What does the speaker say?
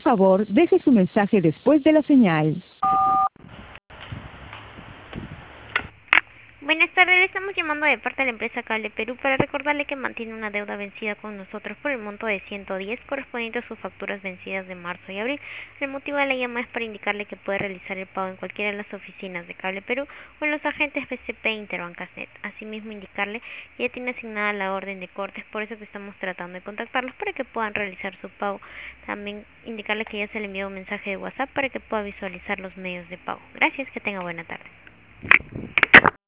Por favor, deje su mensaje después de la señal. Buenas tardes, le estamos llamando de parte de la empresa Cable Perú para recordarle que mantiene una deuda vencida con nosotros por el monto de 110 correspondiente a sus facturas vencidas de marzo y abril. El motivo de la llamada es para indicarle que puede realizar el pago en cualquiera de las oficinas de Cable Perú o en los agentes BCP e Interbancasnet. Asimismo, indicarle que ya tiene asignada la orden de cortes, por eso que estamos tratando de contactarlos para que puedan realizar su pago. También indicarle que ya se le envió un mensaje de WhatsApp para que pueda visualizar los medios de pago. Gracias, que tenga buena tarde.